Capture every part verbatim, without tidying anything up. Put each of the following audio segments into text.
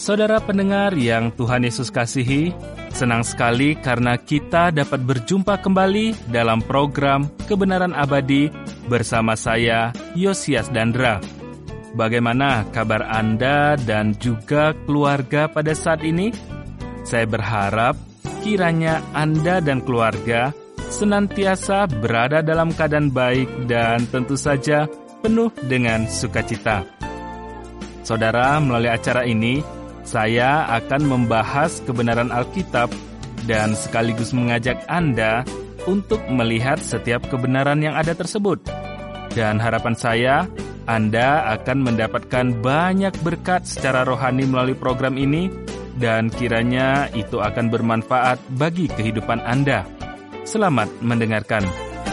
Saudara pendengar yang Tuhan Yesus kasihi, senang sekali karena kita dapat berjumpa kembali dalam program Kebenaran Abadi bersama saya, Yosias Dandra. Bagaimana kabar Anda dan juga keluarga pada saat ini? Saya berharap kiranya Anda dan keluarga senantiasa berada dalam keadaan baik dan tentu saja penuh dengan sukacita. Saudara, melalui acara ini, saya akan membahas kebenaran Alkitab dan sekaligus mengajak Anda untuk melihat setiap kebenaran yang ada tersebut. Dan harapan saya, Anda akan mendapatkan banyak berkat secara rohani melalui program ini, dan kiranya itu akan bermanfaat bagi kehidupan Anda. Selamat mendengarkan.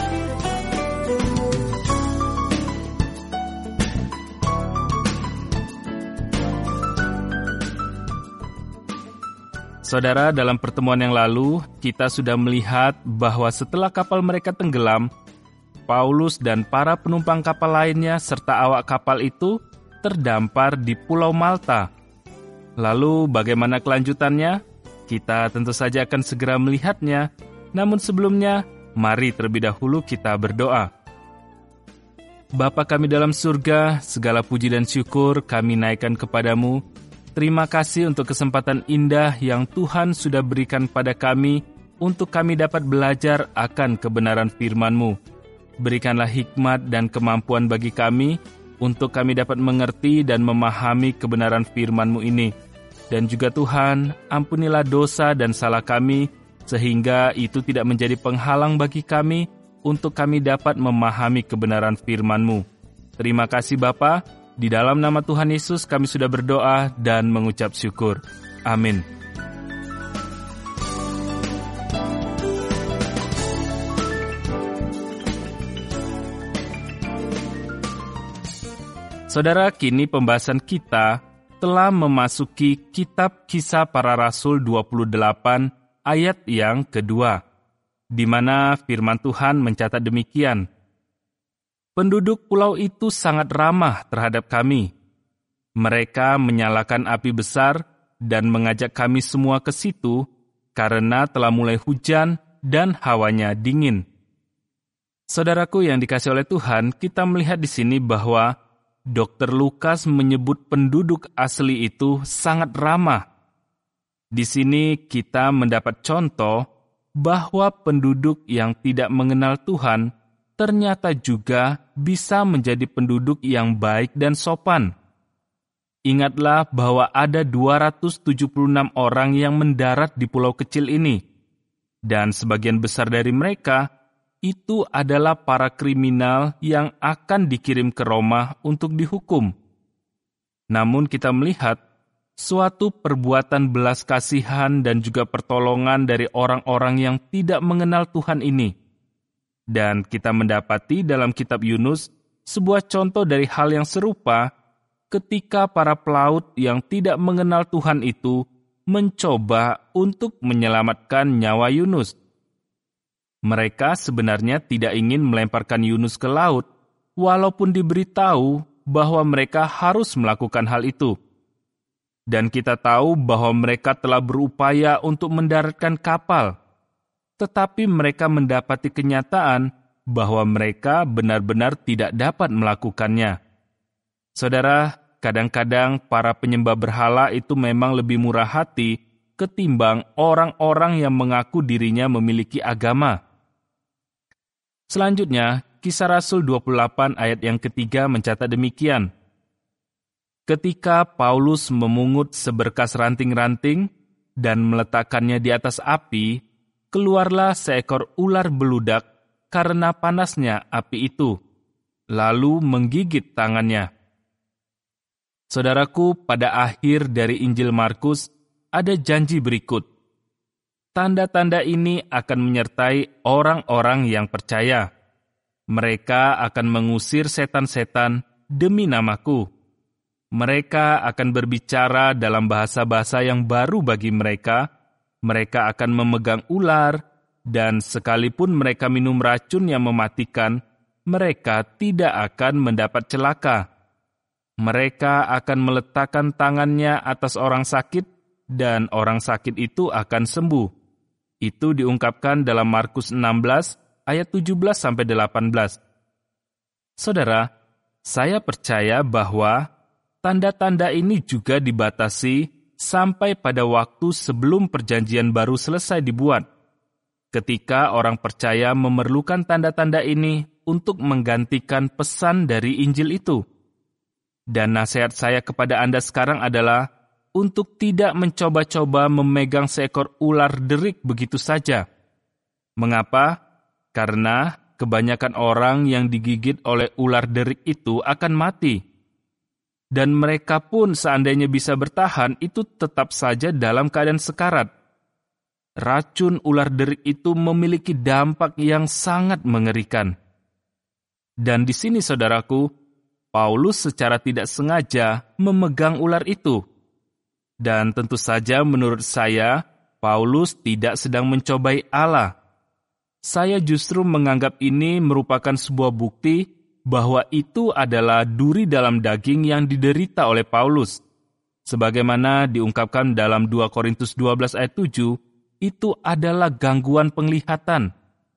Saudara, dalam pertemuan yang lalu, kita sudah melihat bahwa setelah kapal mereka tenggelam, Paulus dan para penumpang kapal lainnya serta awak kapal itu terdampar di Pulau Malta. Lalu bagaimana kelanjutannya? Kita tentu saja akan segera melihatnya, namun sebelumnya, mari terlebih dahulu kita berdoa. Bapa kami dalam surga, segala puji dan syukur kami naikkan kepadamu. Terima kasih untuk kesempatan indah yang Tuhan sudah berikan pada kami untuk kami dapat belajar akan kebenaran firman-Mu. Berikanlah hikmat dan kemampuan bagi kami untuk kami dapat mengerti dan memahami kebenaran firman-Mu ini. Dan juga Tuhan, ampunilah dosa dan salah kami, sehingga itu tidak menjadi penghalang bagi kami untuk kami dapat memahami kebenaran firman-Mu. Terima kasih Bapa. Di dalam nama Tuhan Yesus kami sudah berdoa dan mengucap syukur. Amin. Saudara, kini pembahasan kita telah memasuki kitab Kisah Para Rasul dua puluh delapan ayat yang kedua, di mana firman Tuhan mencatat demikian. Penduduk pulau itu sangat ramah terhadap kami. Mereka menyalakan api besar dan mengajak kami semua ke situ karena telah mulai hujan dan hawanya dingin. Saudaraku yang dikasihi oleh Tuhan, kita melihat di sini bahwa dokter Lukas menyebut penduduk asli itu sangat ramah. Di sini kita mendapat contoh bahwa penduduk yang tidak mengenal Tuhan ternyata juga bisa menjadi penduduk yang baik dan sopan. Ingatlah bahwa ada dua ratus tujuh puluh enam orang yang mendarat di pulau kecil ini, dan sebagian besar dari mereka itu adalah para kriminal yang akan dikirim ke Roma untuk dihukum. Namun kita melihat suatu perbuatan belas kasihan dan juga pertolongan dari orang-orang yang tidak mengenal Tuhan ini. Dan kita mendapati dalam kitab Yunus sebuah contoh dari hal yang serupa ketika para pelaut yang tidak mengenal Tuhan itu mencoba untuk menyelamatkan nyawa Yunus. Mereka sebenarnya tidak ingin melemparkan Yunus ke laut, walaupun diberitahu bahwa mereka harus melakukan hal itu. Dan kita tahu bahwa mereka telah berupaya untuk mendaratkan kapal, tetapi mereka mendapati kenyataan bahwa mereka benar-benar tidak dapat melakukannya. Saudara, kadang-kadang para penyembah berhala itu memang lebih murah hati ketimbang orang-orang yang mengaku dirinya memiliki agama. Selanjutnya, Kisah Rasul dua puluh delapan ayat yang ketiga mencatat demikian. Ketika Paulus memungut seberkas ranting-ranting dan meletakkannya di atas api, keluarlah seekor ular beludak karena panasnya api itu, lalu menggigit tangannya. Saudaraku, pada akhir dari Injil Markus ada janji berikut. Tanda-tanda ini akan menyertai orang-orang yang percaya. Mereka akan mengusir setan-setan demi namaku. Mereka akan berbicara dalam bahasa-bahasa yang baru bagi mereka. Mereka akan memegang ular, dan sekalipun mereka minum racun yang mematikan, mereka tidak akan mendapat celaka. Mereka akan meletakkan tangannya atas orang sakit, dan orang sakit itu akan sembuh. Itu diungkapkan dalam Markus enam belas, ayat tujuh belas sampai delapan belas. Saudara, saya percaya bahwa tanda-tanda ini juga dibatasi sampai pada waktu sebelum perjanjian baru selesai dibuat, ketika orang percaya memerlukan tanda-tanda ini untuk menggantikan pesan dari Injil itu. Dan nasihat saya kepada Anda sekarang adalah untuk tidak mencoba-coba memegang seekor ular derik begitu saja. Mengapa? Karena kebanyakan orang yang digigit oleh ular derik itu akan mati. Dan mereka pun seandainya bisa bertahan, itu tetap saja dalam keadaan sekarat. Racun ular derik itu memiliki dampak yang sangat mengerikan. Dan di sini, saudaraku, Paulus secara tidak sengaja memegang ular itu. Dan tentu saja menurut saya, Paulus tidak sedang mencobai Allah. Saya justru menganggap ini merupakan sebuah bukti bahwa itu adalah duri dalam daging yang diderita oleh Paulus. Sebagaimana diungkapkan dalam dua Korintus dua belas ayat tujuh, itu adalah gangguan penglihatan.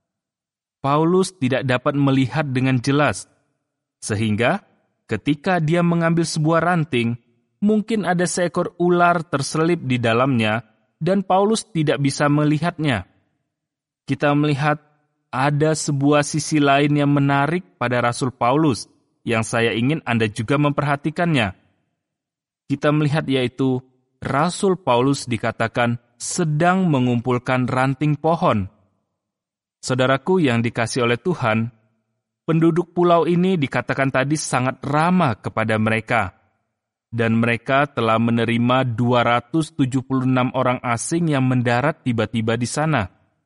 Paulus tidak dapat melihat dengan jelas, sehingga ketika dia mengambil sebuah ranting, mungkin ada seekor ular terselip di dalamnya dan Paulus tidak bisa melihatnya. Kita melihat ada sebuah sisi lain yang menarik pada Rasul Paulus yang saya ingin Anda juga memperhatikannya. Kita melihat yaitu Rasul Paulus dikatakan sedang mengumpulkan ranting pohon. Saudaraku yang dikasihi oleh Tuhan, penduduk pulau ini dikatakan tadi sangat ramah kepada mereka, dan mereka telah menerima dua ratus tujuh puluh enam orang asing yang mendarat tiba-tiba di sana.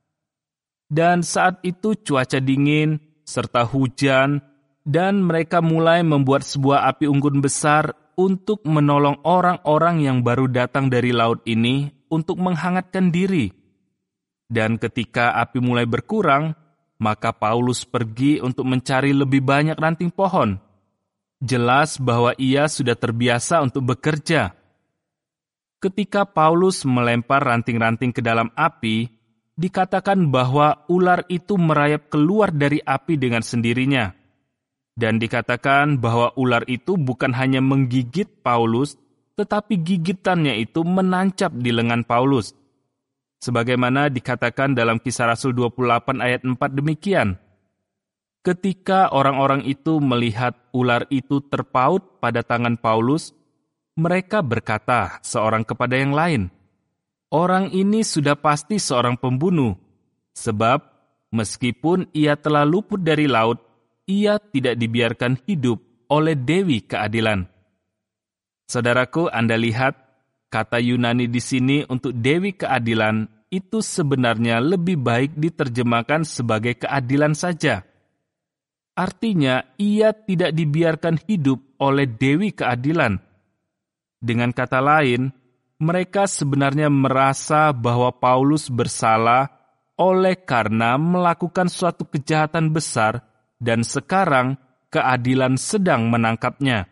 Dan saat itu cuaca dingin serta hujan, dan mereka mulai membuat sebuah api unggun besar untuk menolong orang-orang yang baru datang dari laut ini untuk menghangatkan diri. Dan ketika api mulai berkurang, maka Paulus pergi untuk mencari lebih banyak ranting pohon. Jelas bahwa ia sudah terbiasa untuk bekerja. Ketika Paulus melempar ranting-ranting ke dalam api, dikatakan bahwa ular itu merayap keluar dari api dengan sendirinya. Dan dikatakan bahwa ular itu bukan hanya menggigit Paulus, tetapi gigitannya itu menancap di lengan Paulus. Sebagaimana dikatakan dalam Kisah Rasul dua puluh delapan ayat empat demikian. Ketika orang-orang itu melihat ular itu terpaut pada tangan Paulus, mereka berkata seorang kepada yang lain, "Orang ini sudah pasti seorang pembunuh, sebab meskipun ia telah luput dari laut, ia tidak dibiarkan hidup oleh Dewi Keadilan." Saudaraku, Anda lihat, kata Yunani di sini untuk Dewi Keadilan itu sebenarnya lebih baik diterjemahkan sebagai keadilan saja. Artinya, ia tidak dibiarkan hidup oleh Dewi Keadilan. Dengan kata lain, mereka sebenarnya merasa bahwa Paulus bersalah oleh karena melakukan suatu kejahatan besar dan sekarang keadilan sedang menangkapnya.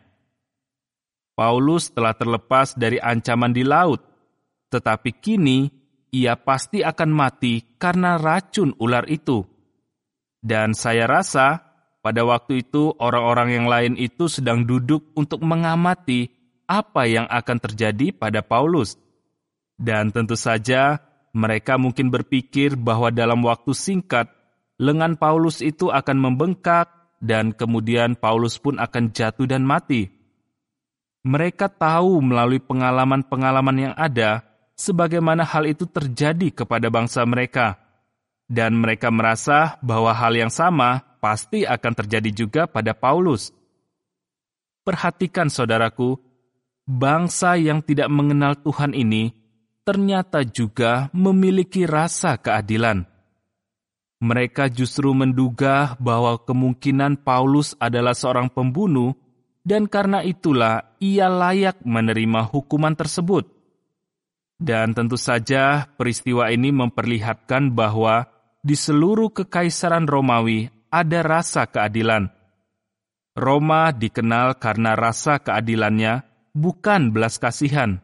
Paulus telah terlepas dari ancaman di laut, tetapi kini ia pasti akan mati karena racun ular itu. Dan saya rasa pada waktu itu orang-orang yang lain itu sedang duduk untuk mengamati apa yang akan terjadi pada Paulus. Dan tentu saja mereka mungkin berpikir bahwa dalam waktu singkat lengan Paulus itu akan membengkak dan kemudian Paulus pun akan jatuh dan mati. Mereka tahu melalui pengalaman-pengalaman yang ada sebagaimana hal itu terjadi kepada bangsa mereka. Dan mereka merasa bahwa hal yang sama pasti akan terjadi juga pada Paulus. Perhatikan saudaraku, bangsa yang tidak mengenal Tuhan ini ternyata juga memiliki rasa keadilan. Mereka justru menduga bahwa kemungkinan Paulus adalah seorang pembunuh, dan karena itulah ia layak menerima hukuman tersebut. Dan tentu saja peristiwa ini memperlihatkan bahwa di seluruh kekaisaran Romawi ada rasa keadilan. Roma dikenal karena rasa keadilannya, bukan belas kasihan.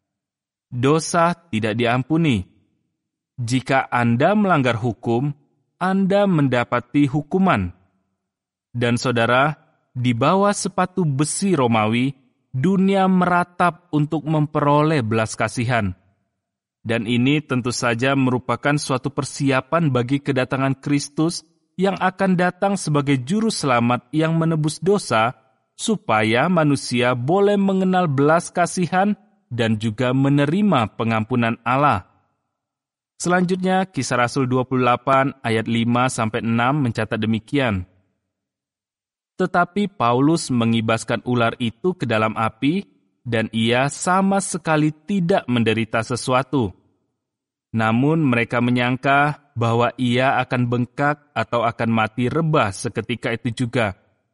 Dosa tidak diampuni. Jika Anda melanggar hukum, Anda mendapati hukuman. Dan saudara, di bawah sepatu besi Romawi, dunia meratap untuk memperoleh belas kasihan. Dan ini tentu saja merupakan suatu persiapan bagi kedatangan Kristus yang akan datang sebagai juru selamat yang menebus dosa, supaya manusia boleh mengenal belas kasihan dan juga menerima pengampunan Allah. Selanjutnya, Kisah Rasul dua puluh delapan ayat lima sampai enam mencatat demikian. Tetapi Paulus mengibaskan ular itu ke dalam api, dan ia sama sekali tidak menderita sesuatu. Namun mereka menyangka bahwa ia akan bengkak atau akan mati rebah seketika itu juga.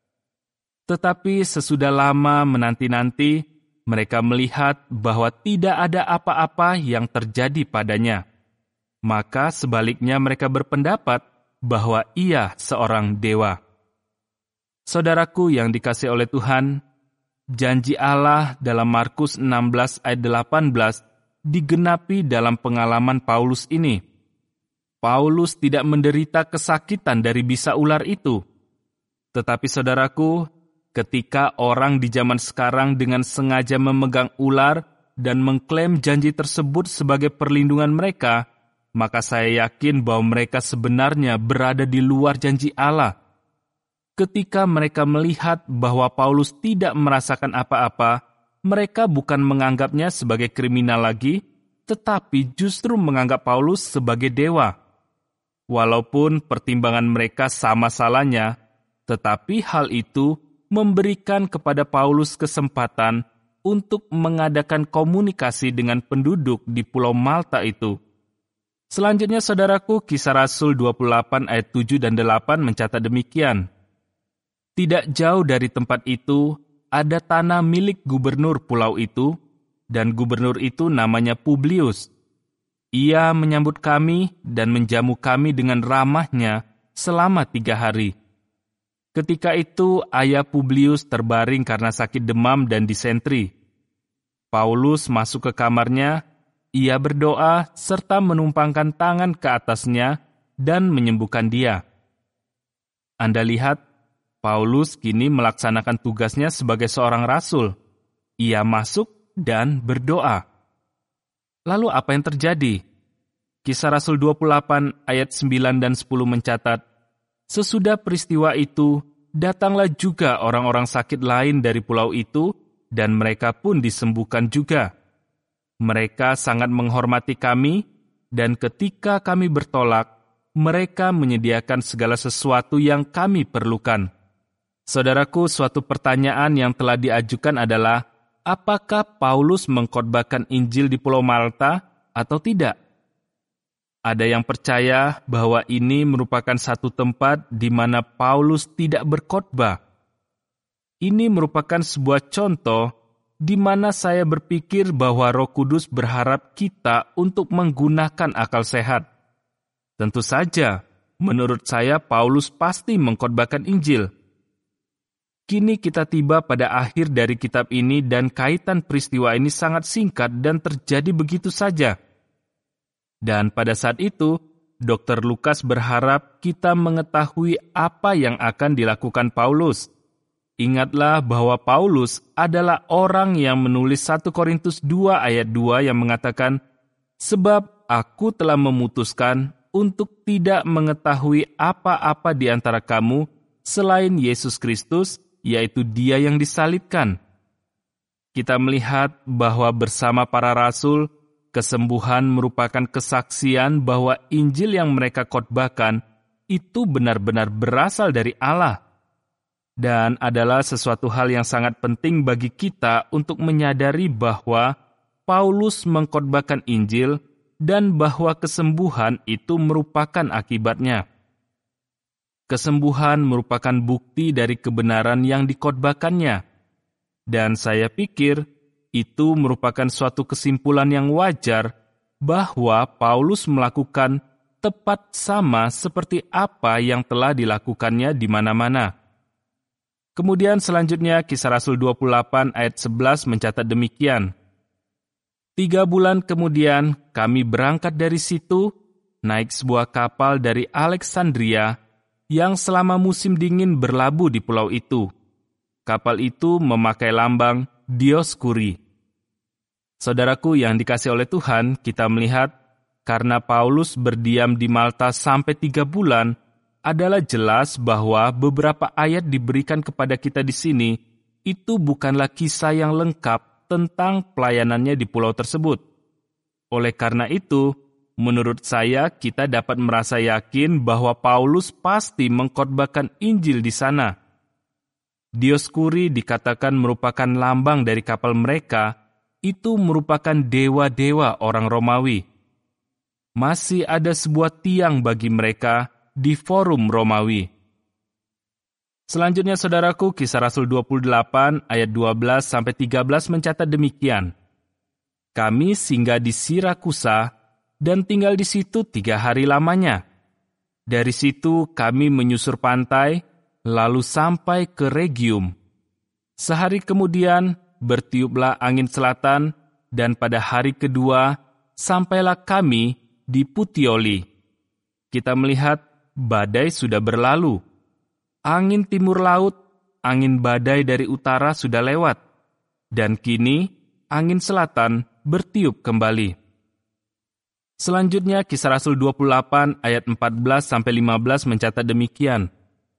Tetapi sesudah lama menanti-nanti, mereka melihat bahwa tidak ada apa-apa yang terjadi padanya. Maka sebaliknya mereka berpendapat bahwa ia seorang dewa. Saudaraku yang dikasihi oleh Tuhan, janji Allah dalam Markus enam belas ayat delapan belas digenapi dalam pengalaman Paulus ini. Paulus tidak menderita kesakitan dari bisa ular itu. Tetapi saudaraku, ketika orang di zaman sekarang dengan sengaja memegang ular dan mengklaim janji tersebut sebagai perlindungan mereka, maka saya yakin bahwa mereka sebenarnya berada di luar janji Allah. Ketika mereka melihat bahwa Paulus tidak merasakan apa-apa, mereka bukan menganggapnya sebagai kriminal lagi, tetapi justru menganggap Paulus sebagai dewa. Walaupun pertimbangan mereka sama salahnya, tetapi hal itu memberikan kepada Paulus kesempatan untuk mengadakan komunikasi dengan penduduk di Pulau Malta itu. Selanjutnya, saudaraku, Kisah Rasul dua puluh delapan ayat tujuh dan delapan mencatat demikian. Tidak jauh dari tempat itu, ada tanah milik gubernur pulau itu, dan gubernur itu namanya Publius. Ia menyambut kami dan menjamu kami dengan ramahnya selama tiga hari. Ketika itu, ayah Publius terbaring karena sakit demam dan disentri. Paulus masuk ke kamarnya, ia berdoa serta menumpangkan tangan ke atasnya dan menyembuhkan dia. Anda lihat, Paulus kini melaksanakan tugasnya sebagai seorang rasul. Ia masuk dan berdoa. Lalu apa yang terjadi? Kisah Rasul dua puluh delapan ayat sembilan dan sepuluh mencatat, sesudah peristiwa itu, datanglah juga orang-orang sakit lain dari pulau itu, dan mereka pun disembuhkan juga. Mereka sangat menghormati kami, dan ketika kami bertolak, mereka menyediakan segala sesuatu yang kami perlukan. Saudaraku, suatu pertanyaan yang telah diajukan adalah, apakah Paulus mengkhotbahkan Injil di Pulau Malta atau tidak? Ada yang percaya bahwa ini merupakan satu tempat di mana Paulus tidak berkhotbah. Ini merupakan sebuah contoh di mana saya berpikir bahwa Roh Kudus berharap kita untuk menggunakan akal sehat. Tentu saja, menurut saya Paulus pasti mengkhotbahkan Injil. Kini kita tiba pada akhir dari kitab ini dan kaitan peristiwa ini sangat singkat dan terjadi begitu saja. Dan pada saat itu, dokter Lukas berharap kita mengetahui apa yang akan dilakukan Paulus. Ingatlah bahwa Paulus adalah orang yang menulis satu Korintus dua ayat dua yang mengatakan, sebab aku telah memutuskan untuk tidak mengetahui apa-apa di antara kamu selain Yesus Kristus, yaitu Dia yang disalibkan. Kita melihat bahwa bersama para rasul, kesembuhan merupakan kesaksian bahwa Injil yang mereka khotbahkan itu benar-benar berasal dari Allah. Dan adalah sesuatu hal yang sangat penting bagi kita untuk menyadari bahwa Paulus mengkhotbahkan Injil dan bahwa kesembuhan itu merupakan akibatnya. Kesembuhan merupakan bukti dari kebenaran yang dikhotbahkannya. Dan saya pikir itu merupakan suatu kesimpulan yang wajar bahwa Paulus melakukan tepat sama seperti apa yang telah dilakukannya di mana-mana. Kemudian selanjutnya Kisah Rasul dua puluh delapan ayat sebelas mencatat demikian. Tiga bulan kemudian kami berangkat dari situ, naik sebuah kapal dari Alexandria yang selama musim dingin berlabuh di pulau itu. Kapal itu memakai lambang Dioskuri. Saudaraku yang dikasihi oleh Tuhan, kita melihat karena Paulus berdiam di Malta sampai tiga bulan, adalah jelas bahwa beberapa ayat diberikan kepada kita di sini itu bukanlah kisah yang lengkap tentang pelayanannya di pulau tersebut. Oleh karena itu, menurut saya kita dapat merasa yakin bahwa Paulus pasti mengkhotbahkan Injil di sana. Dioskuri dikatakan merupakan lambang dari kapal mereka, itu merupakan dewa-dewa orang Romawi. Masih ada sebuah tiang bagi mereka di forum Romawi. Selanjutnya saudaraku, Kisah Rasul dua puluh delapan ayat dua belas sampai tiga belas mencatat demikian. Kami singgah di Sirakusa dan tinggal di situ tiga hari lamanya. Dari situ kami menyusur pantai, lalu sampai ke Regium. Sehari kemudian bertiuplah angin selatan, dan pada hari kedua sampailah kami di Puteoli. Kita melihat badai sudah berlalu. Angin timur laut, angin badai dari utara sudah lewat. Dan kini, angin selatan bertiup kembali. Selanjutnya, Kisah Rasul dua puluh delapan ayat empat belas sampai lima belas mencatat demikian.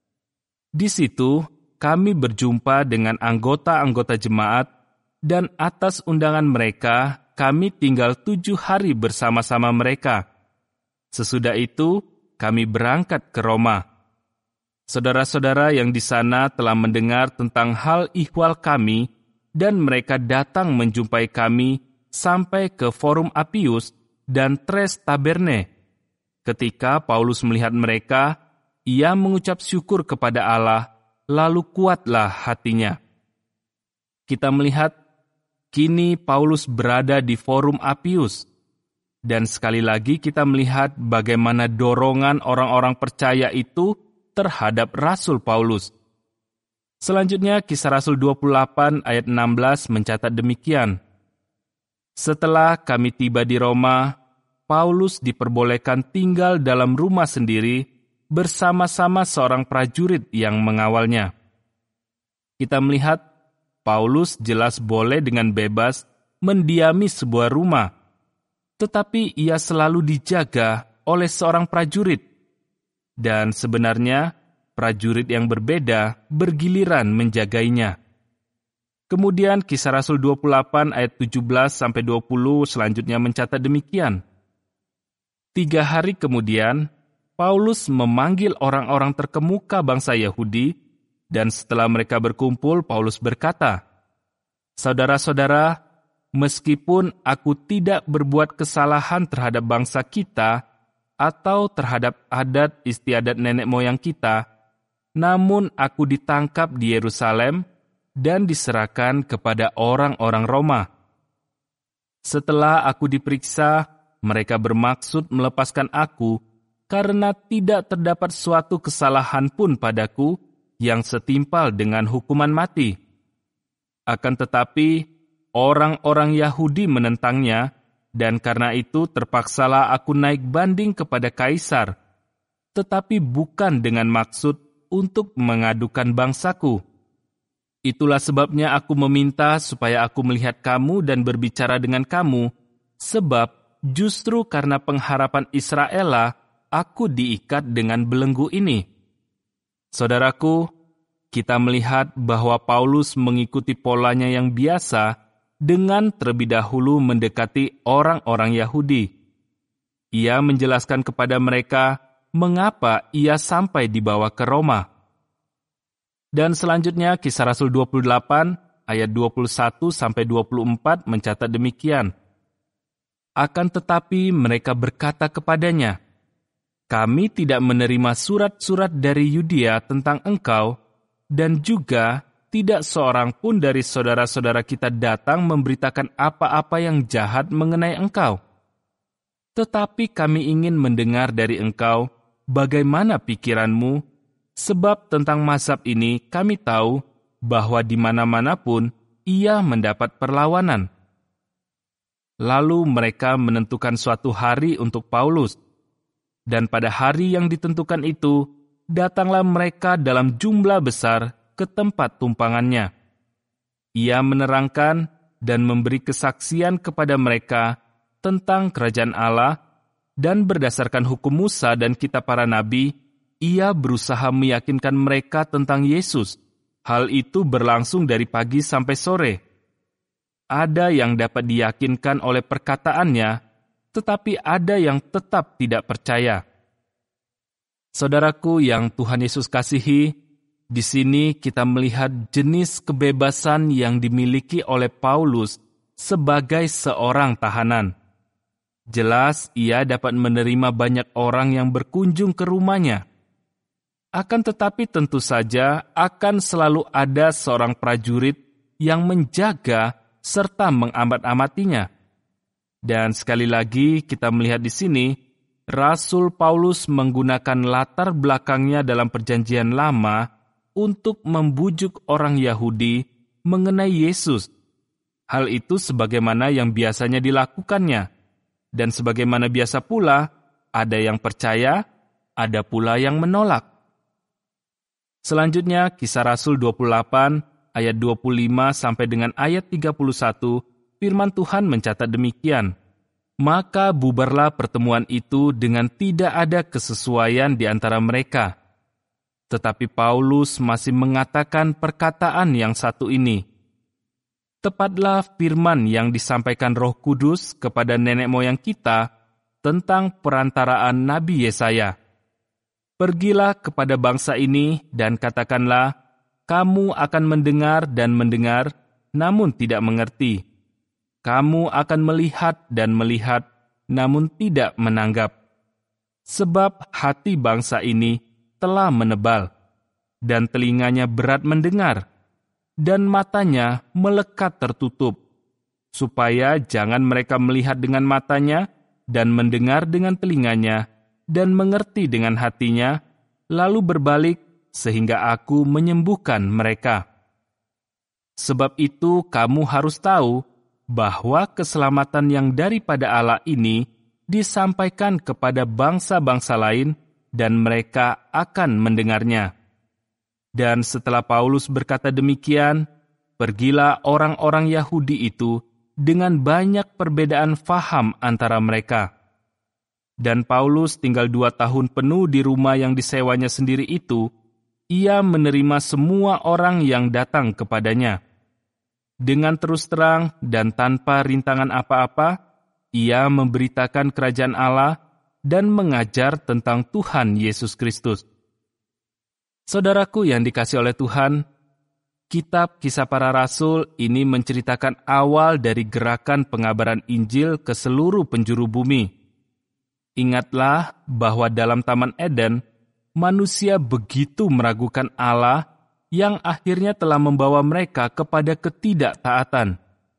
Di situ, kami berjumpa dengan anggota-anggota jemaat, dan atas undangan mereka, kami tinggal tujuh hari bersama-sama mereka. Sesudah itu, kami berangkat ke Roma. Saudara-saudara yang di sana telah mendengar tentang hal ihwal kami, dan mereka datang menjumpai kami sampai ke Forum Apius dan Tres Taberne. Ketika Paulus melihat mereka, ia mengucap syukur kepada Allah, lalu kuatlah hatinya. Kita melihat, kini Paulus berada di Forum Apius. Dan sekali lagi kita melihat bagaimana dorongan orang-orang percaya itu terhadap Rasul Paulus. Selanjutnya Kisah Rasul dua puluh delapan ayat enam belas mencatat demikian. Setelah kami tiba di Roma, Paulus diperbolehkan tinggal dalam rumah sendiri bersama-sama seorang prajurit yang mengawalnya. Kita melihat Paulus jelas boleh dengan bebas mendiami sebuah rumah, tetapi ia selalu dijaga oleh seorang prajurit. Dan sebenarnya, prajurit yang berbeda bergiliran menjagainya. Kemudian Kisah Rasul dua puluh delapan ayat tujuh belas sampai dua puluh selanjutnya mencatat demikian. Tiga hari kemudian, Paulus memanggil orang-orang terkemuka bangsa Yahudi, dan setelah mereka berkumpul, Paulus berkata, "Saudara-saudara, meskipun aku tidak berbuat kesalahan terhadap bangsa kita atau terhadap adat istiadat nenek moyang kita, namun aku ditangkap di Yerusalem dan diserahkan kepada orang-orang Roma. Setelah aku diperiksa, mereka bermaksud melepaskan aku karena tidak terdapat suatu kesalahan pun padaku yang setimpal dengan hukuman mati. Akan tetapi, orang-orang Yahudi menentangnya, dan karena itu terpaksalah aku naik banding kepada Kaisar, tetapi bukan dengan maksud untuk mengadukan bangsaku. Itulah sebabnya aku meminta supaya aku melihat kamu dan berbicara dengan kamu, sebab justru karena pengharapan Israel aku diikat dengan belenggu ini." Saudaraku, kita melihat bahwa Paulus mengikuti polanya yang biasa dengan terlebih dahulu mendekati orang-orang Yahudi. Ia menjelaskan kepada mereka mengapa ia sampai dibawa ke Roma. Dan selanjutnya Kisah Rasul dua puluh delapan ayat dua puluh satu sampai dua puluh empat mencatat demikian. Akan tetapi mereka berkata kepadanya, "Kami tidak menerima surat-surat dari Yudea tentang engkau, dan juga tidak seorang pun dari saudara-saudara kita datang memberitakan apa-apa yang jahat mengenai engkau. Tetapi kami ingin mendengar dari engkau bagaimana pikiranmu, sebab tentang mazhab ini kami tahu bahwa di mana-mana pun ia mendapat perlawanan. Lalu mereka menentukan suatu hari untuk Paulus, dan pada hari yang ditentukan itu, datanglah mereka dalam jumlah besar ke tempat tumpangannya. Ia menerangkan dan memberi kesaksian kepada mereka tentang kerajaan Allah, dan berdasarkan hukum Musa dan kitab para nabi, ia berusaha meyakinkan mereka tentang Yesus. Hal itu berlangsung dari pagi sampai sore. Ada yang dapat diyakinkan oleh perkataannya, tetapi ada yang tetap tidak percaya. Saudaraku yang Tuhan Yesus kasihi, di sini kita melihat jenis kebebasan yang dimiliki oleh Paulus sebagai seorang tahanan. Jelas ia dapat menerima banyak orang yang berkunjung ke rumahnya. Akan tetapi tentu saja akan selalu ada seorang prajurit yang menjaga serta mengamat-amatinya. Dan sekali lagi kita melihat di sini, Rasul Paulus menggunakan latar belakangnya dalam perjanjian lama untuk membujuk orang Yahudi mengenai Yesus. Hal itu sebagaimana yang biasanya dilakukannya. Dan sebagaimana biasa pula, ada yang percaya, ada pula yang menolak. Selanjutnya, Kisah Rasul dua puluh delapan, ayat dua puluh lima sampai dengan ayat tiga puluh satu, firman Tuhan mencatat demikian. Maka bubarlah pertemuan itu dengan tidak ada kesesuaian di antara mereka. Tetapi Paulus masih mengatakan perkataan yang satu ini. Tepatlah firman yang disampaikan Roh Kudus kepada nenek moyang kita tentang perantaraan Nabi Yesaya. Pergilah kepada bangsa ini dan katakanlah, kamu akan mendengar dan mendengar, namun tidak mengerti. Kamu akan melihat dan melihat, namun tidak menanggap. Sebab hati bangsa ini telah menebal, dan telinganya berat mendengar, dan matanya melekat tertutup, supaya jangan mereka melihat dengan matanya, dan mendengar dengan telinganya, dan mengerti dengan hatinya, lalu berbalik, sehingga aku menyembuhkan mereka. Sebab itu kamu harus tahu, bahwa keselamatan yang daripada Allah ini disampaikan kepada bangsa-bangsa lain dan mereka akan mendengarnya. Dan setelah Paulus berkata demikian, pergilah orang-orang Yahudi itu dengan banyak perbedaan faham antara mereka. Dan Paulus tinggal dua tahun penuh di rumah yang disewanya sendiri itu, ia menerima semua orang yang datang kepadanya. Dengan terus terang dan tanpa rintangan apa-apa, ia memberitakan kerajaan Allah dan mengajar tentang Tuhan Yesus Kristus. Saudaraku yang dikasihi oleh Tuhan, kitab Kisah Para Rasul ini menceritakan awal dari gerakan pengabaran Injil ke seluruh penjuru bumi. Ingatlah bahwa dalam Taman Eden, manusia begitu meragukan Allah yang akhirnya telah membawa mereka kepada ketidaktaatan.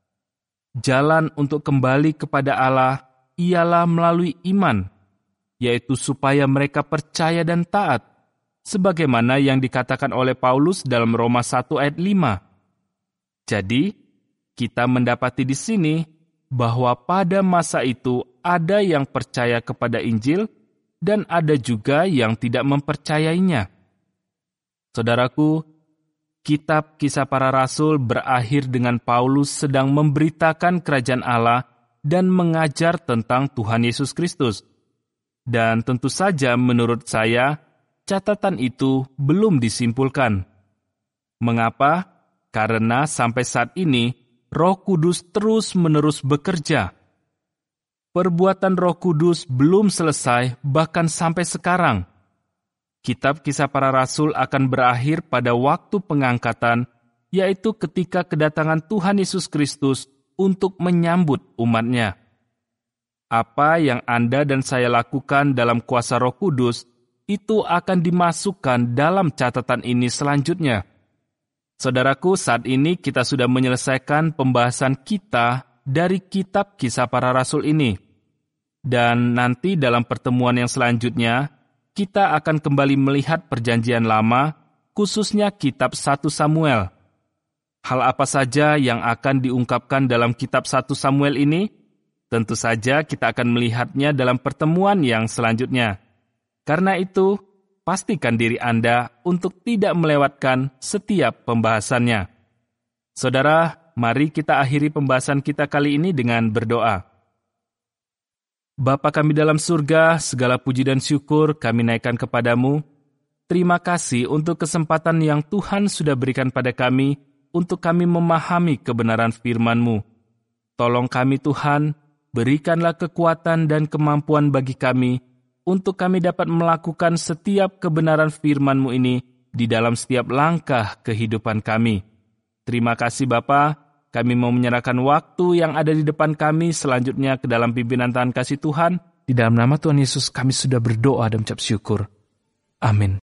Jalan untuk kembali kepada Allah ialah melalui iman, yaitu supaya mereka percaya dan taat, sebagaimana yang dikatakan oleh Paulus dalam Roma satu ayat lima. Jadi, kita mendapati di sini bahwa pada masa itu ada yang percaya kepada Injil dan ada juga yang tidak mempercayainya. Saudaraku, kitab Kisah Para Rasul berakhir dengan Paulus sedang memberitakan kerajaan Allah dan mengajar tentang Tuhan Yesus Kristus. Dan tentu saja menurut saya, catatan itu belum disimpulkan. Mengapa? Karena sampai saat ini, Roh Kudus terus-menerus bekerja. Perbuatan Roh Kudus belum selesai bahkan sampai sekarang. Kitab Kisah Para Rasul akan berakhir pada waktu pengangkatan, yaitu ketika kedatangan Tuhan Yesus Kristus untuk menyambut umat-Nya. Apa yang Anda dan saya lakukan dalam kuasa Roh Kudus, itu akan dimasukkan dalam catatan ini selanjutnya. Saudaraku, saat ini kita sudah menyelesaikan pembahasan kita dari kitab Kisah Para Rasul ini. Dan nanti dalam pertemuan yang selanjutnya, kita akan kembali melihat perjanjian lama, khususnya kitab satu Samuel. Hal apa saja yang akan diungkapkan dalam kitab satu Samuel ini? Tentu saja kita akan melihatnya dalam pertemuan yang selanjutnya. Karena itu, pastikan diri Anda untuk tidak melewatkan setiap pembahasannya. Saudara, mari kita akhiri pembahasan kita kali ini dengan berdoa. Bapa kami dalam surga, segala puji dan syukur kami naikkan kepadamu. Terima kasih untuk kesempatan yang Tuhan sudah berikan pada kami untuk kami memahami kebenaran firman-Mu. Tolong kami Tuhan, berikanlah kekuatan dan kemampuan bagi kami untuk kami dapat melakukan setiap kebenaran firman-Mu ini di dalam setiap langkah kehidupan kami. Terima kasih Bapa, kami mau menyerahkan waktu yang ada di depan kami selanjutnya ke dalam pimpinan tangan kasih Tuhan. Di dalam nama Tuhan Yesus kami sudah berdoa dan ucap syukur. Amin.